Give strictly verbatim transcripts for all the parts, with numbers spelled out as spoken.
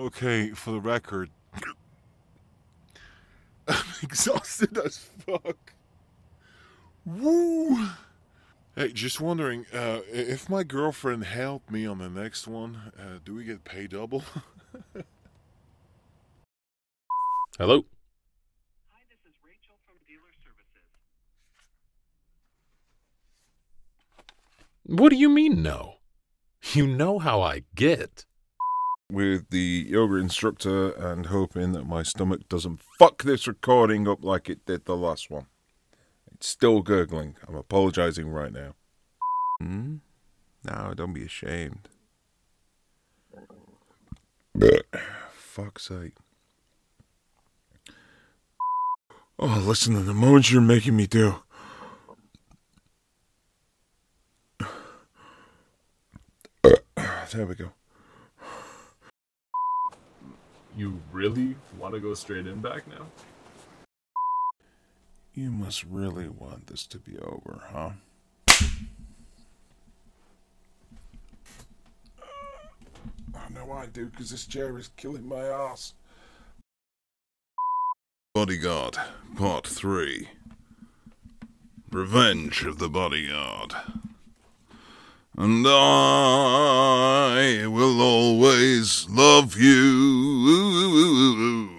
Okay, for the record, I'm exhausted as fuck. Woo! Hey, just wondering, uh, if my girlfriend helped me on the next one, uh, do we get paid double? Hello? Hi, this is Rachel from Dealer Services. What do you mean, no? You know how I get. With the yoga instructor and hoping that my stomach doesn't fuck this recording up like it did the last one. It's still gurgling. I'm apologizing right now. Hmm? No, don't be ashamed. Fuck's sake. Oh, listen to the moans you're making me do. There we go. You really want to go straight in back now? You must really want this to be over, huh? I know I do, because this chair is killing my ass. Bodyguard, Part three. Revenge of the Bodyguard. And I will always love you.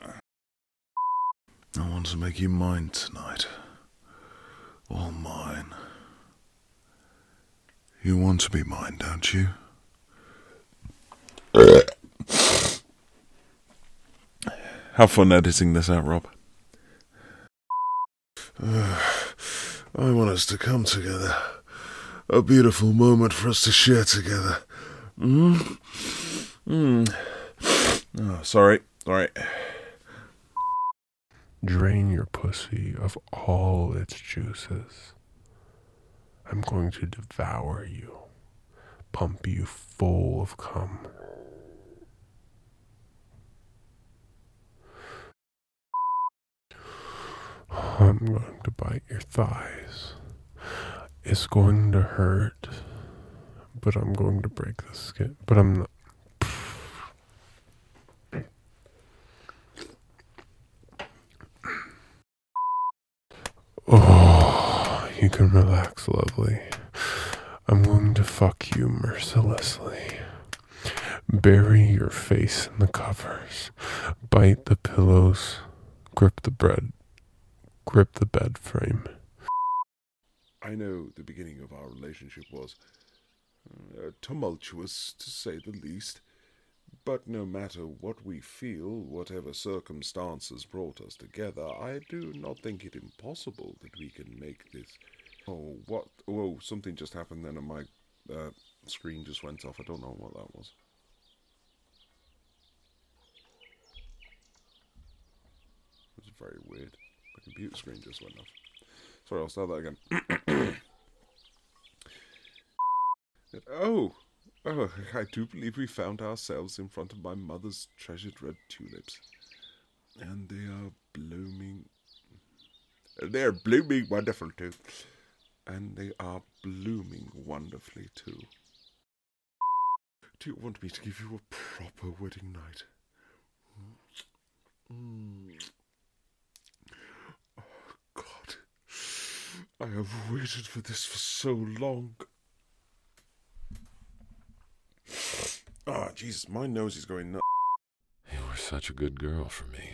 I want to make you mine tonight. All mine. You want to be mine, don't you? Have fun editing this out, Rob. Uh, I want us to come together. A beautiful moment for us to share together. Mm? Mm. Oh, sorry. Sorry. Drain your pussy of all its juices. I'm going to devour you, pump you full of cum. I'm going to bite your thighs. It's going to hurt, but I'm going to break the skin. But I'm not. Oh, you can relax, lovely. I'm going to fuck you mercilessly. Bury your face in the covers. Bite the pillows. Grip the bread. Grip the bed frame. I know the beginning of our relationship was uh, tumultuous, to say the least. But no matter what we feel, whatever circumstances brought us together, I do not think it impossible that we can make this. Oh, what? Whoa, something just happened then and my uh, screen just went off. I don't know what that was. It was very weird. My computer screen just went off. Sorry, I'll start that again. Oh! Oh, I do believe we found ourselves in front of my mother's treasured red tulips. And they are blooming. They're blooming wonderful too. And they are blooming wonderfully too. Do you want me to give you a proper wedding night? Mm. Oh, God. I have waited for this for so long. Ah, oh, Jesus, my nose is going nuts. You were such a good girl for me.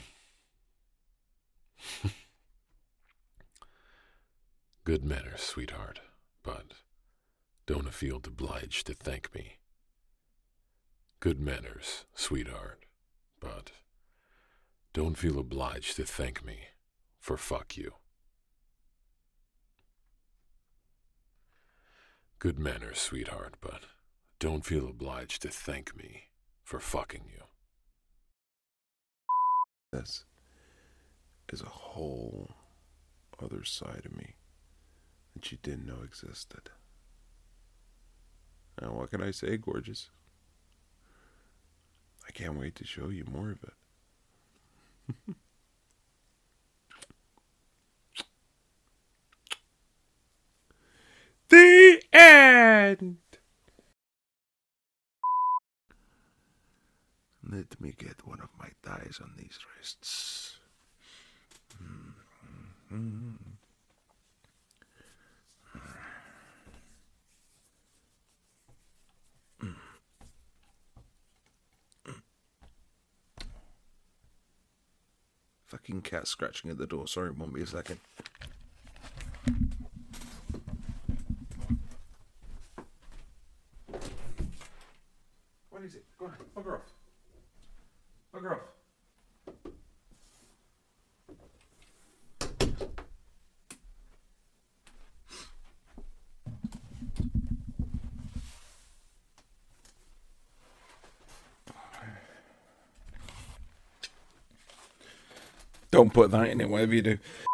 Good manners, sweetheart, but don't feel obliged to thank me. Good manners, sweetheart, but don't feel obliged to thank me for fuck you. Good manners, sweetheart, but don't feel obliged to thank me for fucking you. This is a whole other side of me that you didn't know existed. Now, what can I say, gorgeous? I can't wait to show you more of it. The end! Let me get one of my thighs on these wrists. Mm-hmm. Fucking cat scratching at the door. Sorry, won't be a second. What is it? Go on, bugger off. Bugger off. Don't put that in it, whatever you do.